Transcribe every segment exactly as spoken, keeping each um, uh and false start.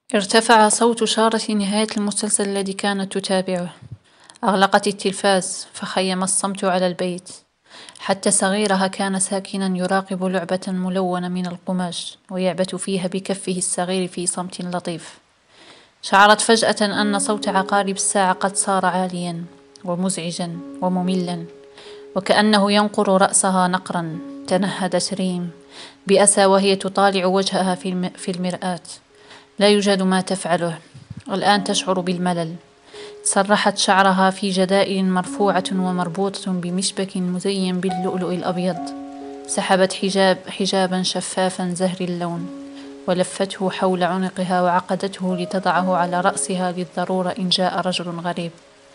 ارتفع صوت شارة نهاية المسلسل الذي كانت تتابعه. أغلقت التلفاز، فخيم الصمت على البيت، حتى صغيرها كان ساكنا يراقب لعبة ملونة من القماش ويعبث فيها بكفه الصغير في صمت لطيف. شعرت فجأة أن صوت عقارب الساعة قد صار عاليا ومزعجا ومملا، وكأنه ينقر رأسها نقرا. تنهدت ريم بأسى وهي تطالع وجهها في المرآة. لا يوجد ما تفعله الآن، تشعر بالملل. سرحت شعرها في جدائل مرفوعة ومربوطة بمشبك مزين باللؤلؤ الأبيض. سحبت حجاب حجابا شفافا زهري اللون ولفته حول عنقها وعقدته لتضعه على رأسها للضرورة إن جاء رجل غريب.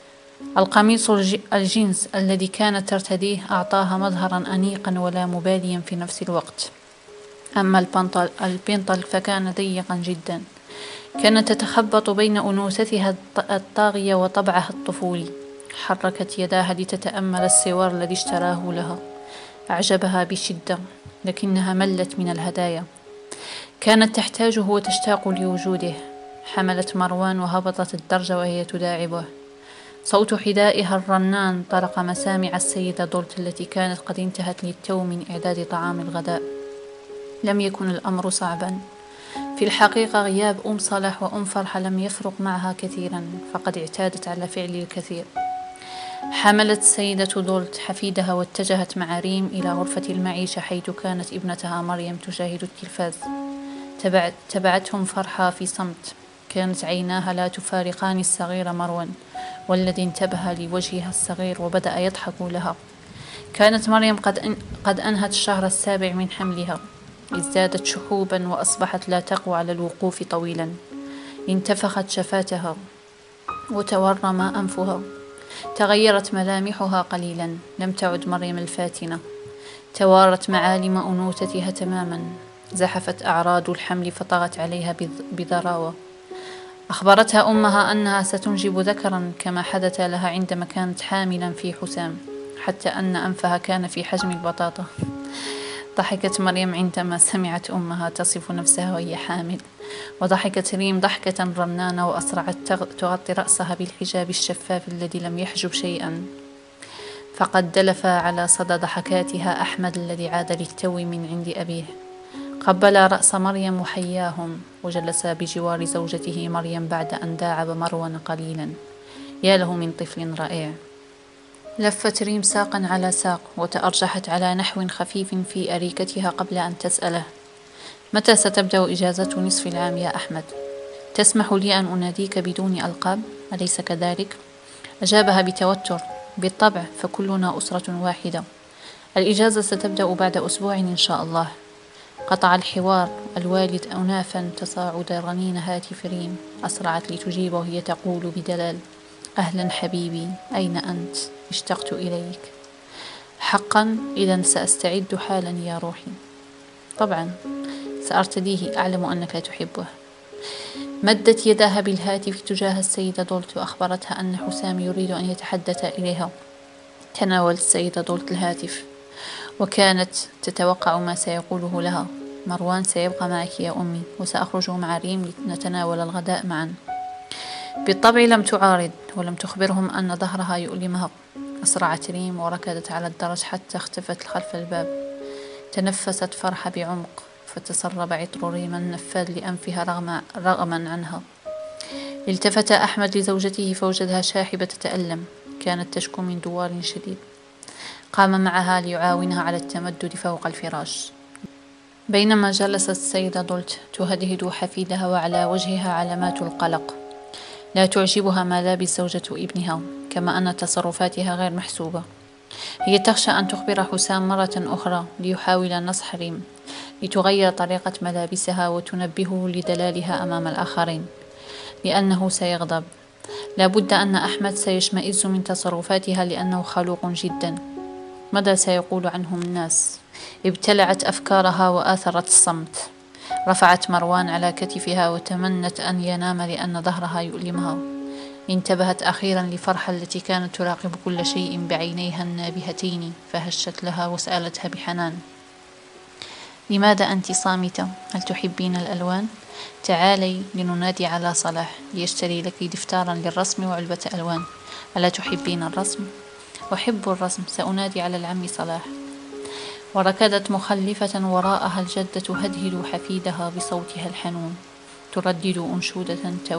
القميص الجينز الذي كانت ترتديه أعطاها مظهرا أنيقا ولا مباليا في نفس الوقت. أما البنطل, البنطل فكان ضيقا جدا. كانت تتخبط بين أنوثتها الطاغية وطبعها الطفولي. حركت يداها لتتأمل السوار الذي اشتراه لها. أعجبها بشدة، لكنها ملت من الهدايا. كانت تحتاجه وتشتاق لوجوده. حملت مروان وهبطت الدرج وهي تداعبه. صوت حذائها الرنان طرق مسامع السيدة دولت التي كانت قد انتهت للتو من إعداد طعام الغداء. لم يكن الأمر صعبا. في الحقيقة غياب أم صلاح وأم فرحة لم يفرق معها كثيرا، فقد اعتادت على فعل الكثير. حملت السيدة دولت حفيدها واتجهت مع ريم إلى غرفة المعيشة، حيث كانت ابنتها مريم تشاهد التلفاز. تبعت تبعتهم فرحة في صمت. كانت عيناها لا تفارقان الصغير مروان، والذي انتبه لوجهها الصغير وبدأ يضحك لها. كانت مريم قد, أن... قد أنهت الشهر السابع من حملها. ازدادت شحوبا وأصبحت لا تقوى على الوقوف طويلا. انتفخت شفاتها وتورم أنفها. تغيرت ملامحها قليلا. لم تعد مريم الفاتنة. توارت معالم أنوثتها تماما. زحفت أعراض الحمل فطغت عليها بضراوة. أخبرتها أمها أنها ستنجب ذكرا، كما حدث لها عندما كانت حاملا في حسام، حتى أن أنفها كان في حجم البطاطا. ضحكت مريم عندما سمعت أمها تصف نفسها وهي حامل، وضحكت ريم ضحكة رنانة وأسرعت تغطي رأسها بالحجاب الشفاف الذي لم يحجب شيئا. فقد دلف على صدى ضحكاتها أحمد الذي عاد للتو من عند أبيه. قبل رأس مريم وحياهم، وجلس بجوار زوجته مريم بعد أن داعب مروان قليلا. يا له من طفل رائع. لفت ريم ساقا على ساق وتأرجحت على نحو خفيف في أريكتها قبل أن تسأله: متى ستبدأ إجازة نصف العام يا أحمد؟ تسمح لي أن أناديك بدون ألقاب، أليس كذلك؟ أجابها بتوتر: بالطبع، فكلنا أسرة واحدة. الإجازة ستبدأ بعد أسبوع إن شاء الله. قطع الحوار الوالد أنافا تصاعد رنين هاتف ريم. أسرعت لتجيب وهي تقول بدلال: أهلا حبيبي، أين أنت؟ اشتقت إليك. حقا؟ إذا سأستعد حالا يا روحي. طبعا سأرتديه، أعلم أنك تحبه. مدت يدها بالهاتف تجاه السيدة دولت وأخبرتها أن حسام يريد أن يتحدث إليها. تناولت السيدة دولت الهاتف وكانت تتوقع ما سيقوله لها: مروان سيبقى معك يا أمي، وسأخرج مع ريم لنتناول الغداء معا. بالطبع لم تعارض ولم تخبرهم أن ظهرها يؤلمها. أسرعت ريم وركضت على الدرج حتى اختفت خلف الباب. تنفست فرحة بعمق، فتسرب عطر ريم النفاذ لأنفها رغم رغما عنها. التفت أحمد لزوجته فوجدها شاحبة تتألم. كانت تشكو من دوار شديد. قام معها ليعاونها على التمدد فوق الفراش. بينما جلست السيدة دولت تهدهد حفيدها وعلى وجهها علامات القلق. لا تعجبها ملابس زوجة ابنها، كما أن تصرفاتها غير محسوبة. هي تخشى أن تخبر حسام مرة أخرى ليحاول نصح ريم لتغير طريقة ملابسها وتنبهه لدلالها أمام الآخرين، لأنه سيغضب. لابد أن أحمد سيشمئز من تصرفاتها لأنه خلوق جدا. ماذا سيقول عنهم الناس؟ ابتلعت أفكارها وآثرت الصمت. رفعت مروان على كتفها وتمنت أن ينام لأن ظهرها يؤلمها. انتبهت أخيرا لفرحة التي كانت تراقب كل شيء بعينيها النابهتين، فهشت لها وسألتها بحنان: لماذا أنت صامتة؟ هل تحبين الألوان؟ تعالي لننادي على صلاح ليشتري لك دفترا للرسم وعلبة ألوان. ألا تحبين الرسم؟ أحب الرسم، سأنادي على العم صلاح. وركضت مخلفة وراءها الجدة تهدهد حفيدها بصوتها الحنون، تردد أنشودة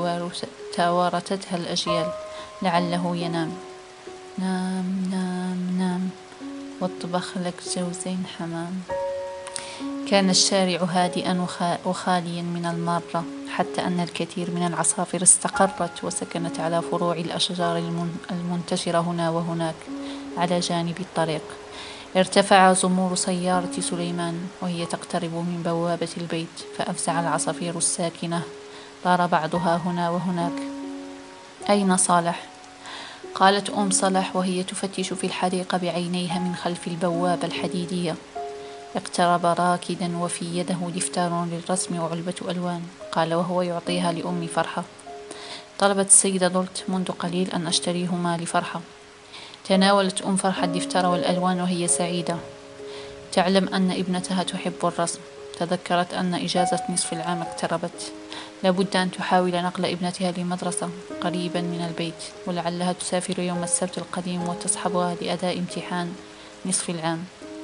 توارثتها الأجيال، لعله ينام. نام نام نام واطبخ لك جوزين حمام. كان الشارع هادئا وخاليا من المارة، حتى أن الكثير من العصافر استقرت وسكنت على فروع الأشجار المنتشرة هنا وهناك على جانب الطريق. ارتفع زمور سيارة سليمان وهي تقترب من بوابة البيت، فأفزع العصافير الساكنة، طار بعضها هنا وهناك. أين صالح؟ قالت أم صلاح وهي تفتش في الحديقة بعينيها من خلف البوابة الحديدية. اقترب راكدا وفي يده دفتر للرسم وعلبة ألوان. قال وهو يعطيها لأم فرحة: طلبت السيدة دولت منذ قليل أن أشتريهما لفرحة. تناولت أم فرحة الدفتر والألوان وهي سعيدة، تعلم أن ابنتها تحب الرسم. تذكرت أن إجازة نصف العام اقتربت، لابد أن تحاول نقل ابنتها لمدرسة قريبا من البيت، ولعلها تسافر يوم السبت القديم وتصحبها لأداء امتحان نصف العام،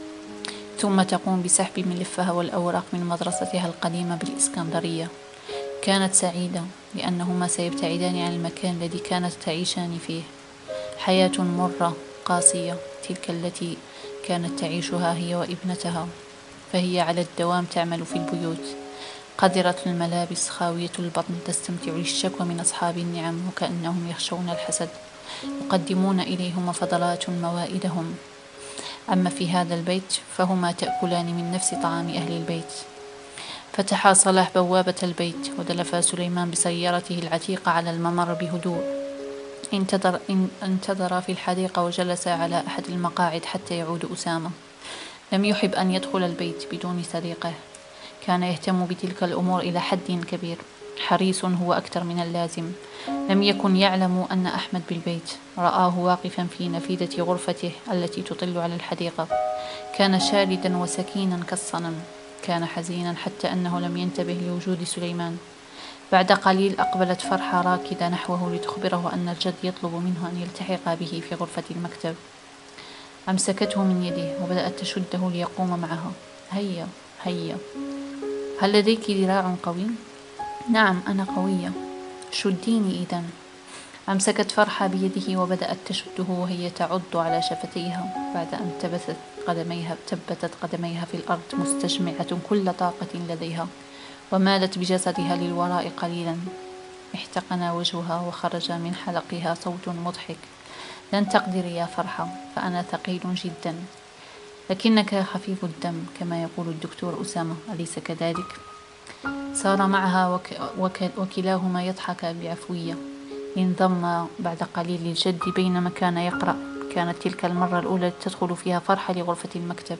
ثم تقوم بسحب ملفها والأوراق من مدرستها القديمة بالإسكندرية. كانت سعيدة لأنهما سيبتعدان عن المكان الذي كانت تعيشان فيه. حياة مرة قاسية تلك التي كانت تعيشها هي وابنتها، فهي على الدوام تعمل في البيوت، قذرة الملابس، خاوية البطن، تستمتع للشكوى من أصحاب النعم وكأنهم يخشون الحسد، يقدمون إليهما فضلات موائدهم. أما في هذا البيت فهما تأكلان من نفس طعام أهل البيت. فتح صلاح بوابة البيت ودلف سليمان بسيارته العتيقة على الممر بهدوء. انتظر, انتظر في الحديقة وجلس على أحد المقاعد حتى يعود أسامة. لم يحب أن يدخل البيت بدون صديقه، كان يهتم بتلك الأمور إلى حد كبير، حريص هو أكثر من اللازم. لم يكن يعلم أن أحمد بالبيت. رآه واقفا في نافذة غرفته التي تطل على الحديقة، كان شاردا وسكينا كالصنم، كان حزينا حتى أنه لم ينتبه لوجود سليمان. بعد قليل أقبلت فرحة راكدة نحوه لتخبره أن الجد يطلب منه أن يلتحق به في غرفة المكتب. أمسكته من يده وبدأت تشده ليقوم معها. هيا هيا، هل لديك ذراع قوي؟ نعم أنا قوية، شديني إذن. أمسكت فرحة بيده وبدأت تشده وهي تعض على شفتيها، بعد أن تبتت قدميها, تبتت قدميها في الأرض مستجمعة كل طاقة لديها، ومالت بجسدها للوراء قليلا. احتقن وجهها وخرج من حلقها صوت مضحك: لن تقدري يا فرحة، فأنا ثقيل جدا، لكنك خفيف الدم كما يقول الدكتور أسامة، أليس كذلك؟ سار معها وك... وك... وكلاهما يضحك بعفوية. انضم بعد قليل للجد بينما كان يقرأ. كانت تلك المرة الأولى تدخل فيها فرحة لغرفة المكتب.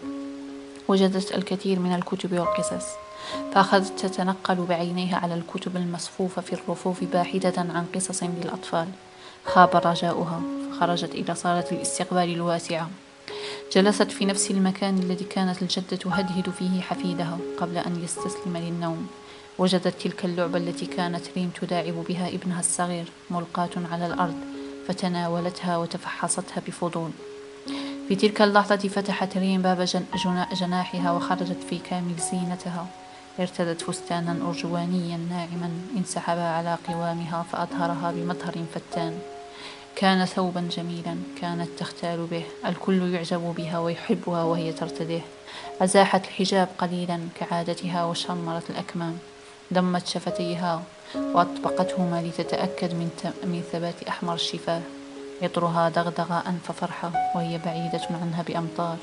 وجدت الكثير من الكتب والقصص، فأخذت تتنقل بعينيها على الكتب المصفوفة في الرفوف باحثة عن قصص للأطفال. خاب رجاؤها، فخرجت إلى صالة الاستقبال الواسعة. جلست في نفس المكان الذي كانت الجدة تهدهد فيه حفيدها قبل أن يستسلم للنوم. وجدت تلك اللعبة التي كانت ريم تداعب بها ابنها الصغير ملقاة على الأرض، فتناولتها وتفحصتها بفضول. في تلك اللحظة فتحت ريم باب جن... جناحها وخرجت في كامل زينتها. ارتدت فستانا أرجوانيا ناعما انسحب على قوامها فأظهرها بمظهر فتان. كان ثوبا جميلا كانت تختال به، الكل يعجب بها ويحبها وهي ترتديه. أزاحت الحجاب قليلا كعادتها وشمرت الأكمام، ضمت شفتيها وأطبقتهما لتتأكد من, من ثبات أحمر الشفاه. عطرها دغدغ أنف فرحة وهي بعيدة عنها بأمتار.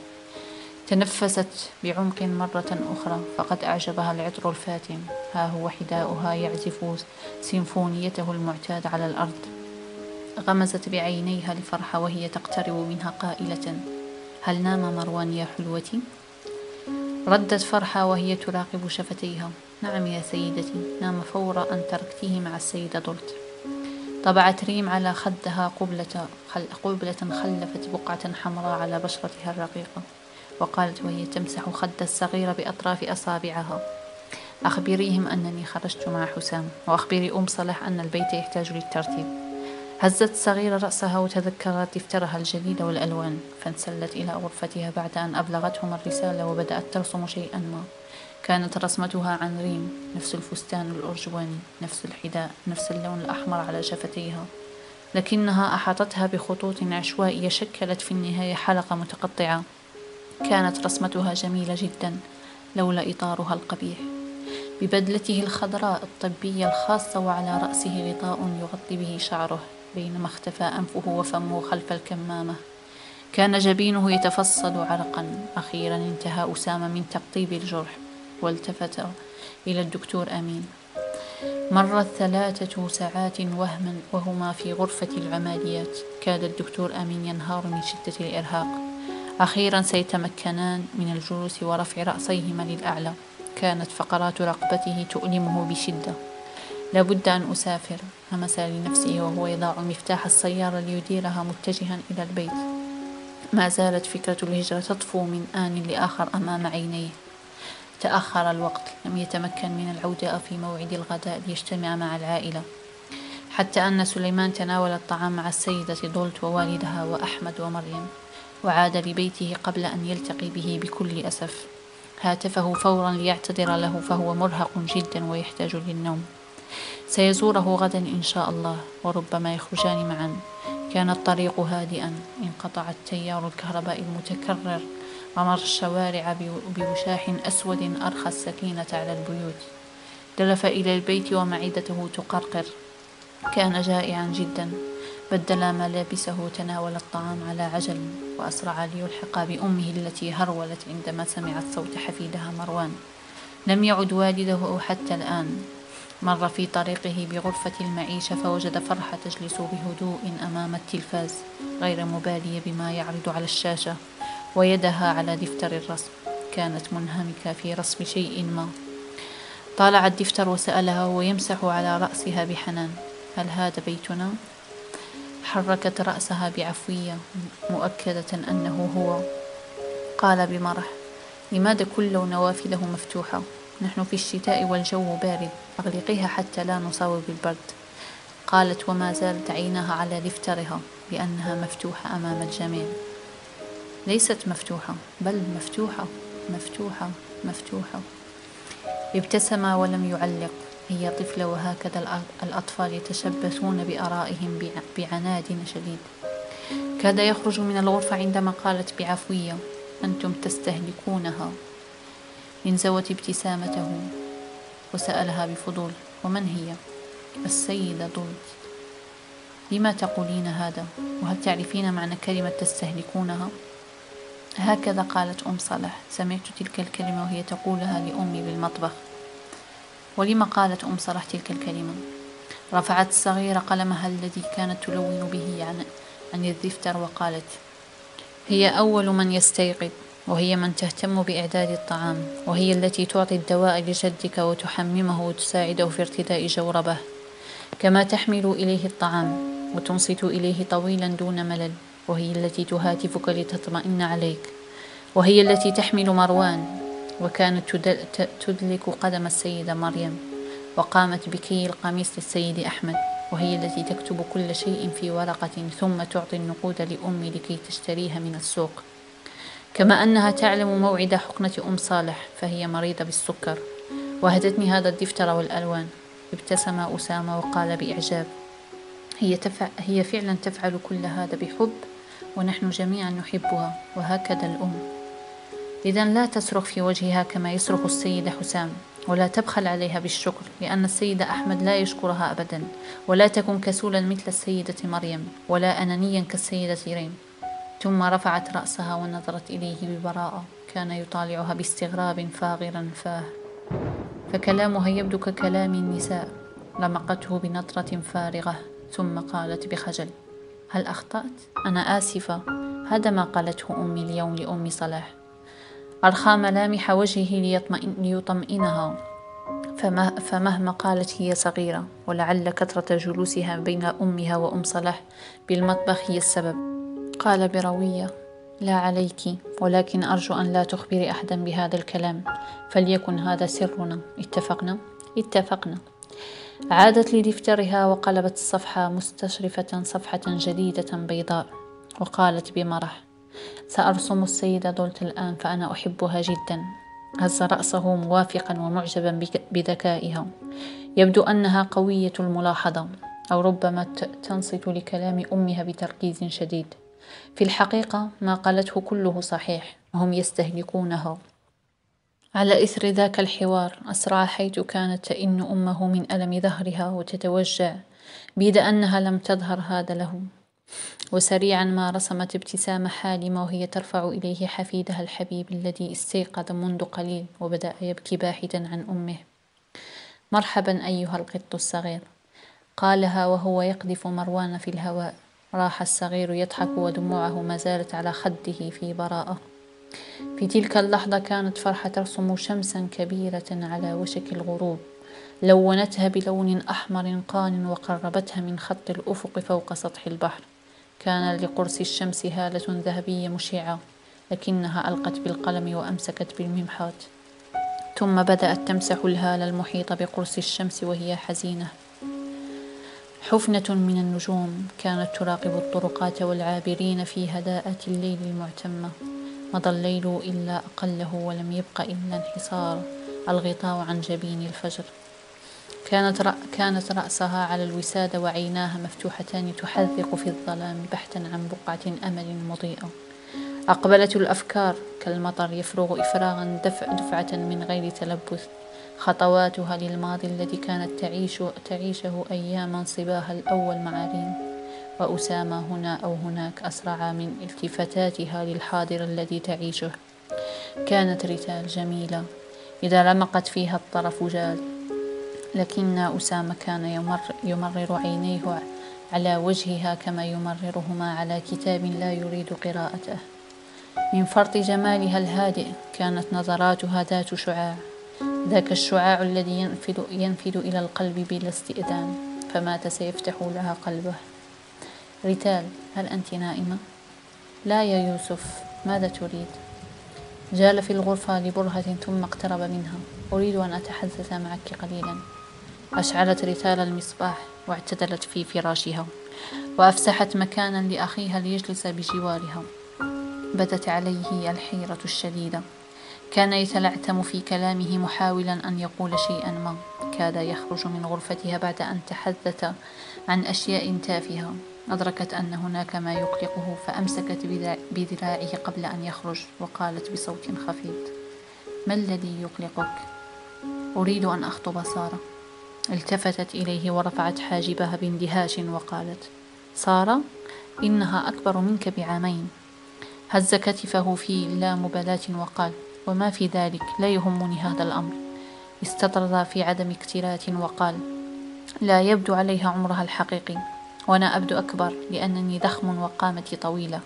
تنفست بعمق مرة أخرى، فقد أعجبها العطر الفاتن. ها هو حذاؤها يعزف سيمفونيته المعتاد على الأرض. غمزت بعينيها لفرحة وهي تقترب منها قائلة: هل نام مروان يا حلوتي؟ ردت فرحة وهي تراقب شفتيها: نعم يا سيدتي، نام فور أن تركتيه مع السيدة دولت. طبعت ريم على خدها قبلة, خل... قبلة خلفت بقعة حمراء على بشرتها الرقيقة. وقالت وهي تمسح خد الصغير بأطراف أصابعها: أخبريهم أنني خرجت مع حسام، وأخبري أم صلاح أن البيت يحتاج للترتيب. هزت الصغيرة رأسها وتذكرت دفترها الجديد والألوان، فانسلت إلى غرفتها بعد أن أبلغتهم الرسالة وبدأت ترسم شيئا ما. كانت رسمتها عن ريم، نفس الفستان الأرجواني، نفس الحذاء، نفس اللون الأحمر على شفتيها، لكنها أحاطتها بخطوط عشوائية شكلت في النهاية حلقة متقطعة. كانت رسمتها جميلة جدا لولا إطارها القبيح، ببدلته الخضراء الطبية الخاصة وعلى رأسه غطاء يغطي به شعره، بينما اختفى أنفه وفمه خلف الكمامة. كان جبينه يتفصل عرقا. أخيرا انتهى أسامة من تقطيب الجرح والتفت إلى الدكتور أمين. مرت ثلاثة ساعات وهما وهما في غرفة العمليات. كاد الدكتور أمين ينهار من شدة الإرهاق. أخيرا سيتمكنان من الجلوس ورفع رأسيهما للأعلى. كانت فقرات رقبته تؤلمه بشدة. لابد أن أسافر، همس لنفسه وهو يضع مفتاح السيارة ليديرها متجها إلى البيت. ما زالت فكرة الهجرة تطفو من آن لآخر أمام عينيه. تأخر الوقت، لم يتمكن من العودة في موعد الغداء ليجتمع مع العائلة، حتى أن سليمان تناول الطعام مع السيدة دولت ووالدها وأحمد ومريم، وعاد لبيته قبل أن يلتقي به بكل أسف. هاتفه فورا ليعتذر له، فهو مرهق جدا ويحتاج للنوم. سيزوره غدا إن شاء الله، وربما يخرجان معا. كان الطريق هادئا، انقطع التيار الكهربائي المتكرر، ومر الشوارع بوشاح أسود أرخى السكينة على البيوت. دلف إلى البيت ومعدته تقرقر. كان جائعا جدا. بدل ملابسه وتناول الطعام على عجل، وأسرع ليلحق بأمه التي هرولت عندما سمعت صوت حفيدها مروان. لم يعد والده حتى الآن. مر في طريقه بغرفة المعيشة فوجد فرحة تجلس بهدوء أمام التلفاز، غير مبالية بما يعرض على الشاشة، ويدها على دفتر الرسم. كانت منهمكة في رسم شيء ما. طالع الدفتر وسألها وهو يمسح على رأسها بحنان: هل هذا بيتنا؟ حركت رأسها بعفوية، مؤكدة أنه هو. قال بمرح: لماذا كل نوافذه مفتوحة؟ نحن في الشتاء والجو بارد، أغلقيها حتى لا نصاب بالبرد. قالت وما زالت عينها على دفترها بأنها مفتوحة أمام الجميع. ليست مفتوحة، بل مفتوحة مفتوحة مفتوحة. ابتسم ولم يعلق. هي طفلة، وهكذا الأطفال يتشبثون بآرائهم بعناد شديد. كاد يخرج من الغرفة عندما قالت بعفوية: أنتم تستهلكونها. انزوت ابتسامته وسألها بفضول: ومن هي؟ السيدة دولت. لما تقولين هذا؟ وهل تعرفين معنى كلمة تستهلكونها؟ هكذا قالت أم صلاح. سمعت تلك الكلمة وهي تقولها لأمي بالمطبخ. ولما قالت أم صلاح تلك الكلمة؟ رفعت الصغيرة قلمها الذي كانت تلون به عن, عن الدفتر وقالت: هي أول من يستيقظ، وهي من تهتم بإعداد الطعام، وهي التي تعطي الدواء لجدك وتحممه وتساعده في ارتداء جوربه، كما تحمل إليه الطعام وتنصت إليه طويلا دون ملل، وهي التي تهاتفك لتطمئن عليك، وهي التي تحمل مروان. وكانت تدلك قدم السيدة مريم، وقامت بكي القميص للسيد أحمد، وهي التي تكتب كل شيء في ورقة ثم تعطي النقود لأمي لكي تشتريها من السوق. كما أنها تعلم موعد حقنة أم صالح، فهي مريضة بالسكر. وهدتني هذا الدفتر والألوان. ابتسم أسامة وقال بإعجاب: هي, تفع... هي فعلا تفعل كل هذا بحب، ونحن جميعا نحبها، وهكذا الأم. إذا لا تصرخ في وجهها كما يصرخ السيد حسام، ولا تبخل عليها بالشكر، لأن السيد أحمد لا يشكرها أبدا. ولا تكن كسولا مثل السيدة مريم، ولا أنانيا كالسيدة ريم. ثم رفعت رأسها ونظرت إليه ببراءة. كان يطالعها باستغراب فاغرا فاه، فكلامها يبدو ككلام النساء. لمقته بنظرة فارغة، ثم قالت بخجل: هل أخطأت؟ أنا آسفة. هذا ما قالته أمي اليوم لأم صلاح. أرخى ملامح وجهه ليطمئن ليطمئنها، فمه فمهما قالت هي صغيرة، ولعل كثرة جلوسها بين أمها وأم صلاح بالمطبخ هي السبب. قال بروية: لا عليك، ولكن أرجو أن لا تخبري أحدا بهذا الكلام، فليكن هذا سرنا. اتفقنا؟ اتفقنا. عادت لدفترها وقلبت الصفحة مستشرفة صفحة جديدة بيضاء، وقالت بمرح: سأرسم السيدة دولت الآن، فأنا أحبها جدا. هز رأسه موافقا ومعجبا بذكائها. يبدو أنها قوية الملاحظة، أو ربما تنصت لكلام أمها بتركيز شديد. في الحقيقة ما قالته كله صحيح، وهم يستهلكونها. على إثر ذاك الحوار أسرع حيث كانت تئن أمه من ألم ظهرها وتتوجع، بيد أنها لم تظهر هذا له. وسريعا ما رسمت ابتسامة حالمة وهي ترفع إليه حفيدها الحبيب الذي استيقظ منذ قليل وبدأ يبكي باحثا عن أمه. مرحبا أيها القط الصغير، قالها وهو يقذف مروان في الهواء. راح الصغير يضحك ودموعه ما زالت على خده في براءة. في تلك اللحظة كانت فرحة ترسم شمسا كبيرة على وشك الغروب، لونتها بلون أحمر قان وقربتها من خط الأفق فوق سطح البحر. كان لقرص الشمس هالة ذهبية مشعة، لكنها ألقت بالقلم وأمسكت بالممحات، ثم بدأت تمسح الهالة المحيطة بقرص الشمس وهي حزينة. حفنة من النجوم كانت تراقب الطرقات والعابرين في هداءة الليل المعتمة. مضى الليل إلا أقله، ولم يبق إلا انحسار الغطاء عن جبين الفجر. كانت, رأ... كانت رأسها على الوسادة وعيناها مفتوحتان تحذق في الظلام بحثا عن بقعة أمل مضيئة. أقبلت الأفكار كالمطر يفرغ إفراغا دفع دفعة من غير تلبث. خطواتها للماضي الذي كانت تعيش تعيشه أياما صباها الأول مع ريم وأسامة هنا أو هناك أسرع من التفاتاتها للحاضر الذي تعيشه. كانت ريتال جميلة إذا لمقت فيها الطرف جال، لكن أسامة كان يمر يمرر عينيه على وجهها كما يمررهما على كتاب لا يريد قراءته. من فرط جمالها الهادئ كانت نظراتها ذات شعاع، ذاك الشعاع الذي ينفذ, ينفذ إلى القلب بلا استئذان، فمات سيفتح لها قلبه. ريتال، هل أنت نائمة؟ لا يا يوسف، ماذا تريد؟ جال في الغرفة لبرهة ثم اقترب منها. أريد أن أتحدث معك قليلا. أشعلت ريتال المصباح واعتدلت في فراشها وأفسحت مكانا لأخيها ليجلس بجوارها. بدت عليه الحيرة الشديدة. كان يتلعثم في كلامه محاولا أن يقول شيئا ما. كاد يخرج من غرفتها بعد أن تحدث عن أشياء تافهة. أدركت أن هناك ما يقلقه فأمسكت بذراعه قبل أن يخرج وقالت بصوت خفيض: ما الذي يقلقك؟ أريد أن أخطب سارة. التفتت إليه ورفعت حاجبها باندهاش وقالت: سارة؟ إنها أكبر منك بعامين. هز كتفه في لا مبالاة وقال: وما في ذلك، لا يهمني هذا الأمر. استطرد في عدم اكتراث وقال: لا يبدو عليها عمرها الحقيقي، وأنا أبدو أكبر لأنني ضخم وقامتي طويلة.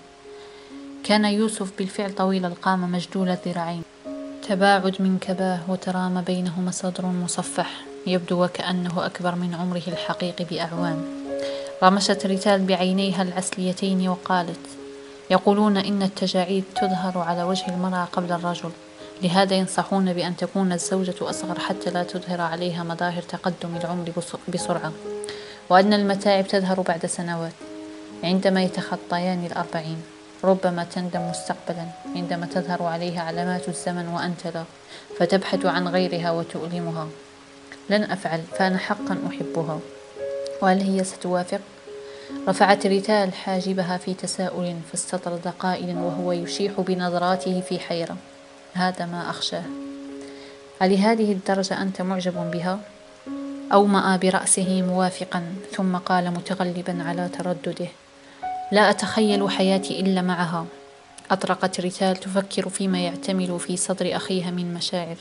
كان يوسف بالفعل طويل القامة مجدول الذراعين. تباعد من كباه وترام بينهما صدر مصفح يبدو وكأنه أكبر من عمره الحقيقي بأعوام. رمشت ريتال بعينيها العسليتين وقالت: يقولون إن التجاعيد تظهر على وجه المرأة قبل الرجل، لهذا ينصحون بأن تكون الزوجة أصغر حتى لا تظهر عليها مظاهر تقدم العمر بسرعة، وأن المتاعب تظهر بعد سنوات عندما يتخطيان الأربعين. ربما تندم مستقبلا عندما تظهر عليها علامات الزمن وأنت لا، فتبحث عن غيرها وتؤلمها. لن أفعل، فأنا حقا أحبها. وهل هي ستوافق؟ رفعت ريتال حاجبها في تساؤل، فاستطرد قائلا وهو يشيح بنظراته في حيرة: هذا ما أخشاه. ألهذه الدرجة أنت معجب بها؟ أومأ برأسه موافقا، ثم قال متغلبا على تردده: لا أتخيل حياتي إلا معها. أطرقت ريتال تفكر فيما يعتمل في صدر أخيها من مشاعر،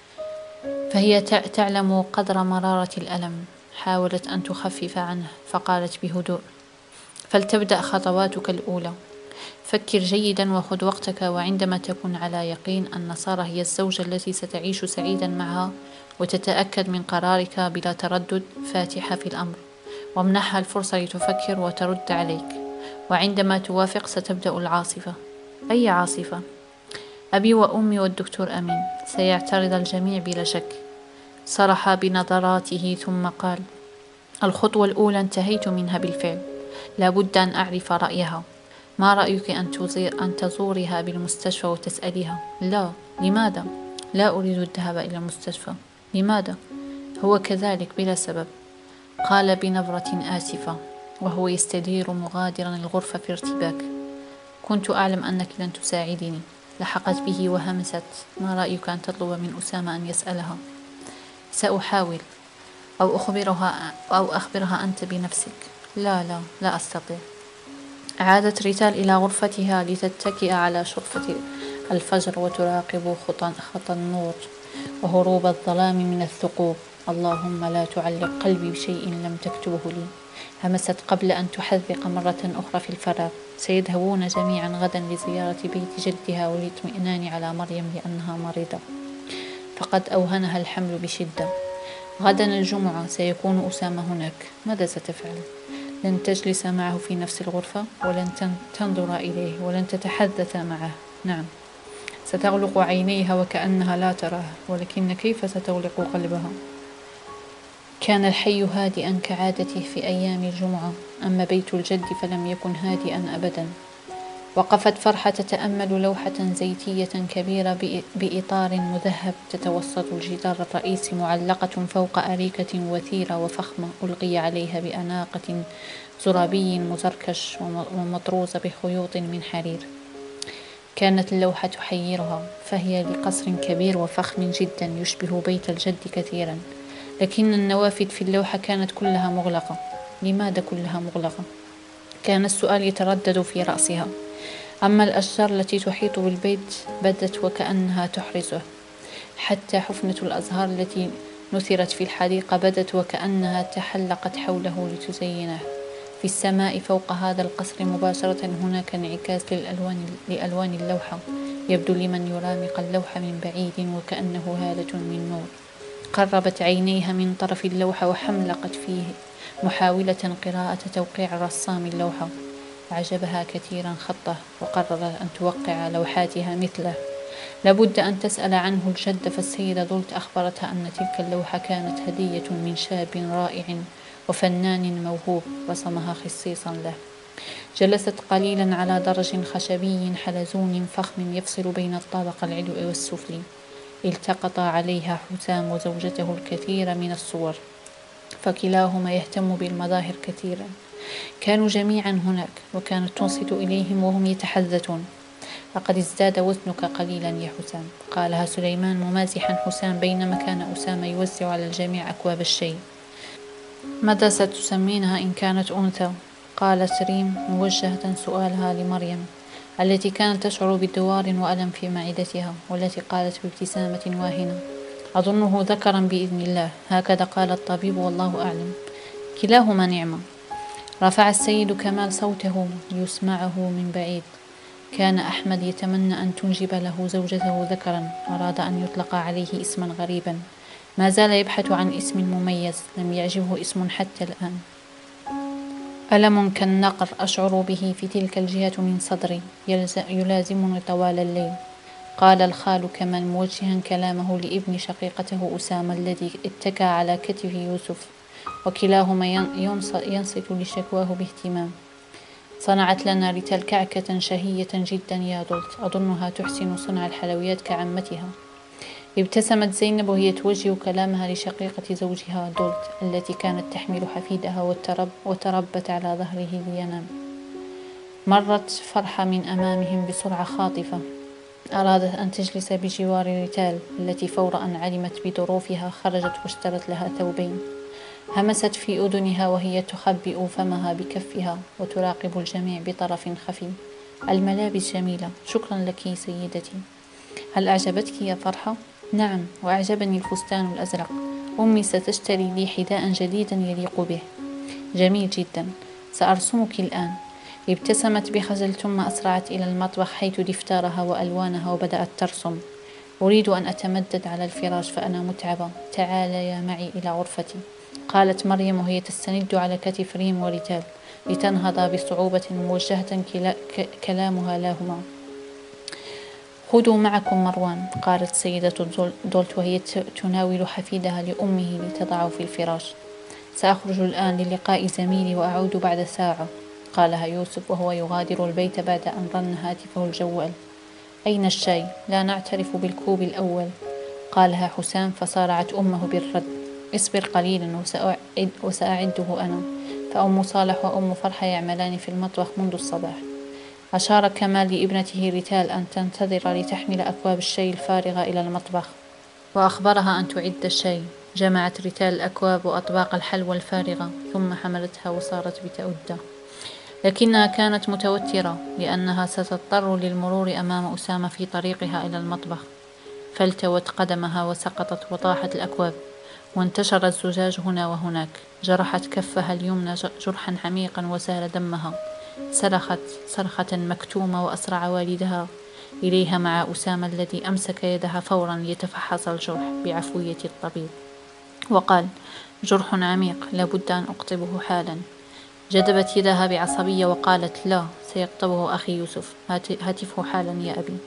فهي تعلم قدر مرارة الألم. حاولت أن تخفف عنه فقالت بهدوء: فلتبدأ خطواتك الأولى. فكر جيدا وخذ وقتك، وعندما تكون على يقين أن سارة هي الزوجة التي ستعيش سعيدا معها وتتأكد من قرارك بلا تردد، فاتحة في الأمر وامنحها الفرصة لتفكر وترد عليك. وعندما توافق ستبدأ العاصفة. أي عاصفة؟ أبي وأمي والدكتور أمين. سيعترض الجميع بلا شك. صرح بنظراته ثم قال: الخطوة الأولى انتهيت منها بالفعل، لابد أن أعرف رأيها. ما رأيك أن تزور أن تزورها بالمستشفى وتسأليها؟ لا. لماذا؟ لا أريد الذهاب إلى المستشفى. لماذا؟ هو كذلك بلا سبب. قال بنبرة آسفة وهو يستدير مغادرا الغرفة في ارتباك. كنت أعلم أنك لن تساعدني. لحقت به وهمست: ما رأيك أن تطلب من أسامة أن يسألها؟ سأحاول، أو أخبرها أو أخبرها أنت بنفسك. لا لا لا أستطيع. عادت ريتال إلى غرفتها لتتكئ على شرفة الفجر وتراقب خطى خطى النور وهروب الظلام من الثقوب. اللهم لا تعلق قلبي بشيء لم تكتبه لي. همست قبل أن تحذق مرة أخرى في الفراغ. سيذهبون جميعا غدا لزيارة بيت جدها والاطمئنان على مريم لأنها مريضة، فقد أوهنها الحمل بشدة. غدا الجمعة سيكون أسامة هناك. ماذا ستفعل؟ لن تجلس معه في نفس الغرفة، ولن تنظر إليه، ولن تتحدث معه. نعم، ستغلق عينيها وكأنها لا تراه، ولكن كيف ستغلق قلبها؟ كان الحي هادئا كعادته في أيام الجمعة، أما بيت الجد فلم يكن هادئا أبدا. وقفت فرحة تتأمل لوحة زيتية كبيرة بإطار مذهب تتوسط الجدار الرئيسي، معلقة فوق أريكة وثيرة وفخمة ألقي عليها بأناقة زرابي مزركش ومطروزة بخيوط من حرير. كانت اللوحة تحيرها، فهي لقصر كبير وفخم جدا يشبه بيت الجد كثيرا، لكن النوافذ في اللوحة كانت كلها مغلقة. لماذا كلها مغلقة؟ كان السؤال يتردد في رأسها. أما الأشجار التي تحيط بالبيت بدت وكأنها تحرسه، حتى حفنة الأزهار التي نثرت في الحديقة بدت وكأنها تحلقت حوله لتزينه. في السماء فوق هذا القصر مباشرة هناك انعكاس للألوان, لألوان اللوحة، يبدو لمن يرامق اللوحة من بعيد وكأنه هالة من نور. قربت عينيها من طرف اللوحة وحملقت فيه محاولة قراءة توقيع رسام اللوحة. أعجبها كثيرا خطه، وقررت أن توقع لوحاتها مثله. لابد أن تسأل عنه الجد، فالسيدة دولت أخبرتها أن تلك اللوحة كانت هدية من شاب رائع وفنان موهوب رسمها خصيصا له. جلست قليلا على درج خشبي حلزون فخم يفصل بين الطابق العلوي والسفلي. التقط عليها حسام وزوجته الكثير من الصور، فكلاهما يهتم بالمظاهر كثيرا. كانوا جميعا هناك، وكانت تنصت إليهم وهم يتحدثون. لقد ازداد وزنك قليلا يا حسام، قالها سليمان ممازحا حسام بينما كان أسامة يوزع على الجميع أكواب الشاي. ماذا ستسمينها إن كانت أنثى؟ قالت ريم موجهة سؤالها لمريم التي كانت تشعر بدوار وألم في معدتها، والتي قالت بابتسامة واهنة: أظنه ذكرا بإذن الله، هكذا قال الطبيب والله أعلم. كلاهما نعمة. رفع السيد كمال صوته ليسمعه من بعيد. كان أحمد يتمنى أن تنجب له زوجته ذكرا، أراد أن يطلق عليه اسما غريبا. ما زال يبحث عن اسم مميز، لم يعجبه اسم حتى الآن. ألم كالنقر أشعر به في تلك الجهة من صدري، يلازمني طوال الليل، قال الخال كمال موجها كلامه لابن شقيقته أسامة الذي اتكى على كتف يوسف، وكلاهما ينصت لشكواه باهتمام. صنعت لنا ريتال كعكة شهية جدا يا دولت، أظنها تحسن صنع الحلويات كعمتها. ابتسمت زينب وهي توجه كلامها لشقيقة زوجها دولت التي كانت تحمل حفيدها وترب وتربت على ظهره لينام. مرت فرحة من أمامهم بسرعة خاطفة، أرادت أن تجلس بجوار ريتال التي فور أن علمت بظروفها خرجت واشترت لها ثوبين. همست في أذنها وهي تخبئ فمها بكفها وتراقب الجميع بطرف خفي. الملابس جميلة، شكرا لك سيدتي. هل أعجبتك يا فرحة؟ نعم، وأعجبني الفستان الأزرق. أمي ستشتري لي حذاء جديدا يليق به. جميل جدا، سأرسمك الآن. ابتسمت بخجل ثم أسرعت إلى المطبخ حيث دفترها وألوانها وبدأت ترسم. أريد أن أتمدد على الفراش فأنا متعبة، تعاليا معي إلى غرفتي، قالت مريم وهي تستند على كتف ريم وريتال لتنهض بصعوبة موجهة كلامها لهما. خذوا معكم مروان، قالت سيدة دولت وهي تناول حفيدها لأمه لتضعه في الفراش. سأخرج الآن للقاء زميلي وأعود بعد ساعة، قالها يوسف وهو يغادر البيت بعد أن رن هاتفه الجوال. أين الشاي؟ لا نعترف بالكوب الأول، قالها حسام، فصارعت أمه بالرد. اصبر قليلا وسأعد وسأعده أنا. فأم صالح وأم فرحة يعملان في المطبخ منذ الصباح. أشار كمال لابنته ريتال أن تنتظر لتحمل أكواب الشاي الفارغة إلى المطبخ، وأخبرها أن تعد الشاي. جمعت ريتال الأكواب وأطباق الحلوى الفارغة ثم حملتها وصارت بتؤده، لكنها كانت متوترة لأنها ستضطر للمرور أمام أسامة في طريقها إلى المطبخ. فالتوت قدمها وسقطت وطاحت الأكواب، وانتشر الزجاج هنا وهناك. جرحت كفها اليمنى جرحا عميقا وسال دمها. صرخت صرخة مكتومة وأسرع والدها إليها مع أسامة الذي أمسك يدها فورا ليتفحص الجرح بعفوية الطبيب، وقال: جرح عميق، لابد أن أقطبه حالا. جذبت يدها بعصبية وقالت: لا، سيقطبه أخي يوسف، هاتفه حالا يا أبي.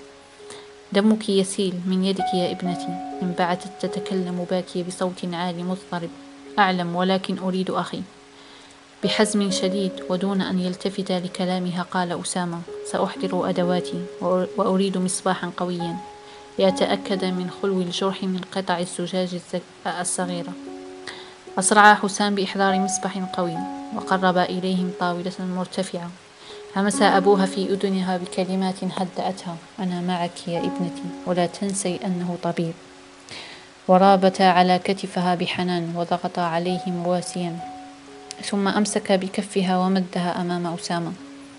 دمك يسيل من يدك يا ابنتي، انبعثت تتكلم باكية بصوت عالي مضطرب. أعلم، ولكن أريد أخي. بحزم شديد ودون أن يلتفت لكلامها قال أسامة: سأحضر أدواتي وأريد مصباحا قويا لأتأكد من خلو الجرح من قطع الزجاج الصغيرة. أسرع حسام بإحضار مصباح قوي وقرب إليهم طاولة مرتفعة. همس أبوها في أذنها بكلمات هدأتها: أنا معك يا ابنتي، ولا تنسي أنه طبيب. ورابتا على كتفها بحنان وضغطا عليه مواسيا، ثم أمسك بكفها ومدها أمام أسامة.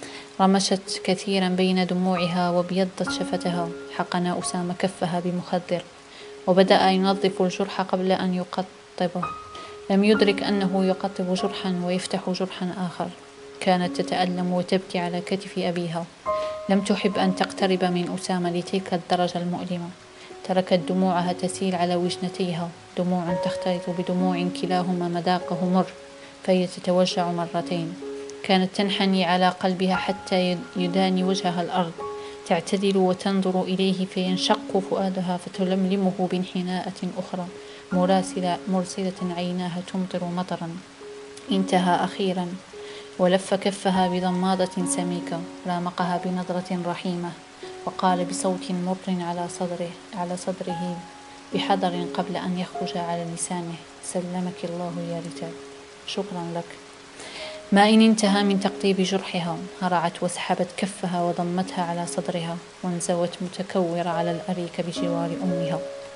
رمشت كثيرا بين دموعها وابيضت شفتها. حقن أسامة كفها بمخدر وبدأ ينظف الجرح قبل أن يقطبه. لم يدرك أنه يقطب جرحا ويفتح جرحا آخر. كانت تتألم وتبكي على كتف أبيها. لم تحب أن تقترب من أسامة لتلك الدرجة المؤلمة. تركت دموعها تسيل على وجنتيها، دموع تختلط بدموع كلاهما مذاقه مر، فهي تتوجع مرتين. كانت تنحني على قلبها حتى يداني وجهها الأرض، تعتدل وتنظر إليه فينشق فؤادها فتلملمه بانحناءة أخرى مراسلة مرسلة عيناها تمطر مطرا. انتهى أخيرا ولف كفها بضمادة سميكة، رامقها بنظرة رحيمة، وقال بصوت مر على صدره على صدره بحذر قبل أن يخرج على لسانه: سلمك الله يا ريتال، شكرا لك. ما إن انتهى من تقطيب جرحها هرعت وسحبت كفها وضمتها على صدرها وانزوت متكورة على الأريكة بجوار أمها.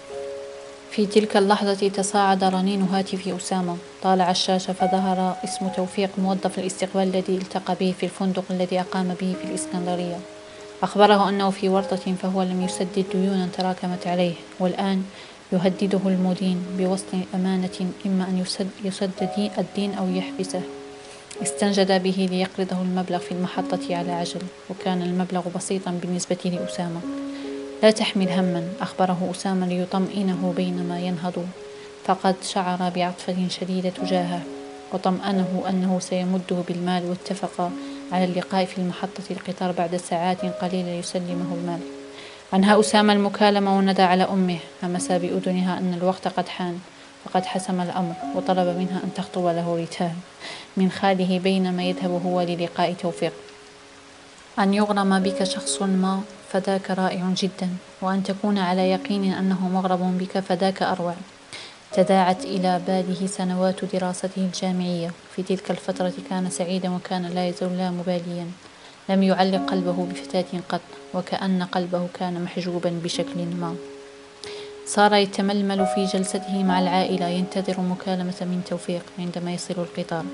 في تلك اللحظة تصاعد رنين هاتف أسامة. طالع الشاشة فظهر اسم توفيق، موظف الاستقبال الذي التقى به في الفندق الذي أقام به في الإسكندرية. أخبره أنه في ورطة، فهو لم يسدد ديونا تراكمت عليه، والآن يهدده المدين بوصل أمانة، إما أن يسدد الدين أو يحبسه. استنجد به ليقرضه المبلغ في المحطة على عجل، وكان المبلغ بسيطا بالنسبة لأسامة. لا تحمل هما، أخبره أسامة ليطمئنه بينما ينهض، فقد شعر بعطفة شديدة تجاهه، وطمأنه أنه سيمده بالمال، واتفق على اللقاء في محطة القطار بعد ساعات قليلة يسلمه المال. أنهى أسامة المكالمة وندى على أمه، همس بأذنها أن الوقت قد حان، فقد حسم الأمر، وطلب منها أن تخطب له ريتال من خاله بينما يذهب هو للقاء توفيق. أن يغرم بك شخص ما فذاك رائع جدا، وأن تكون على يقين أنه مغرم بك فذاك أروع. تداعت إلى باله سنوات دراسته الجامعية. في تلك الفترة كان سعيدا، وكان لا يزال لا مباليا. لم يعلق قلبه بفتاة قط، وكأن قلبه كان محجوبا بشكل ما. صار يتململ في جلسته مع العائلة ينتظر مكالمة من توفيق عندما يصل القطار،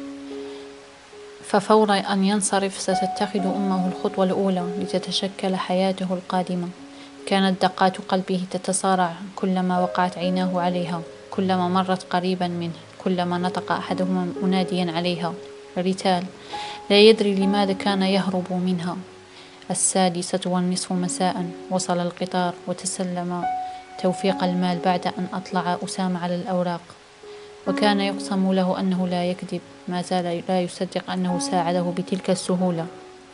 ففور أن ينصرف ستتخذ أمه الخطوة الأولى لتتشكل حياته القادمة. كانت دقات قلبه تتصارع كلما وقعت عيناه عليها، كلما مرت قريبا منه، كلما نطق أحدهما مناديا عليها: ريتال. لا يدري لماذا كان يهرب منها. السادسة والنصف مساء وصل القطار، وتسلم توفيق المال بعد أن أطلع أسامة على الأوراق، وكان يقسم له أنه لا يكذب. ما زال لا يصدق أنه ساعده بتلك السهولة.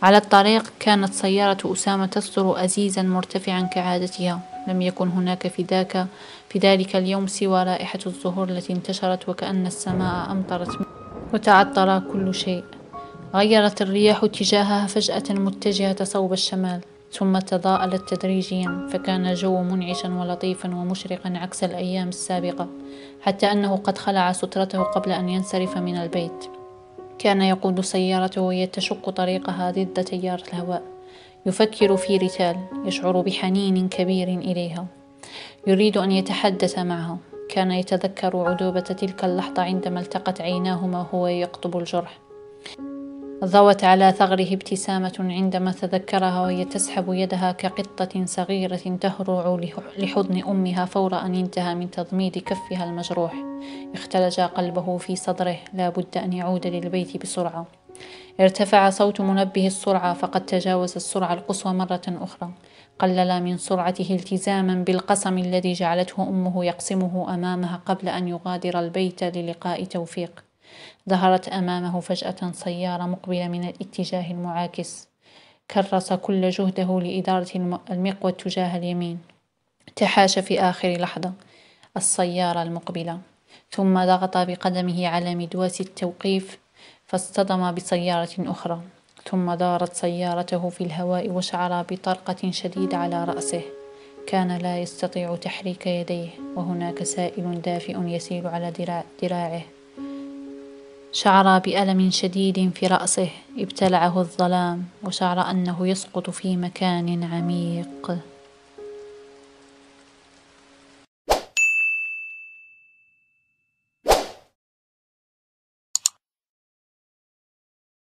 على الطريق كانت سيارة أسامة تصدر أزيزا مرتفعا كعادتها. لم يكن هناك في ذاك في ذلك اليوم سوى رائحة الزهور التي انتشرت، وكأن السماء أمطرت وتعطر كل شيء. غيرت الرياح اتجاهها فجأة متجهة صوب الشمال، ثم تضاءلت تدريجيا، فكان الجو منعشا ولطيفا ومشرقا عكس الأيام السابقة، حتى أنه قد خلع سترته قبل أن ينصرف من البيت. كان يقود سيارته وهي تشق طريقها ضد تيار الهواء، يفكر في ريتال، يشعر بحنين كبير إليها، يريد أن يتحدث معها. كان يتذكر عذوبة تلك اللحظة عندما التقت عيناهما وهو يقطب الجرح. ضوت على ثغره ابتسامة عندما تذكرها وهي تسحب يدها كقطة صغيرة تهرع لحضن أمها فور أن انتهى من تضميد كفها المجروح. اختلج قلبه في صدره، لا بد أن يعود للبيت بسرعة. ارتفع صوت منبه السرعة، فقد تجاوز السرعة القصوى مرة أخرى. قلل من سرعته التزاما بالقسم الذي جعلته أمه يقسمه أمامها قبل أن يغادر البيت للقاء توفيق. ظهرت أمامه فجأة سيارة مقبلة من الاتجاه المعاكس. كرس كل جهده لإدارة المقود تجاه اليمين. تحاشى في آخر لحظة السيارة المقبلة، ثم ضغط بقدمه على مدواس التوقيف، فاصطدم بسيارة أخرى. ثم دارت سيارته في الهواء وشعر بطرقة شديدة على رأسه. كان لا يستطيع تحريك يديه، وهناك سائل دافئ يسيل على ذراع ذراعه. شعر بألم شديد في رأسه ابتلعه الظلام، وشعر أنه يسقط في مكان عميق.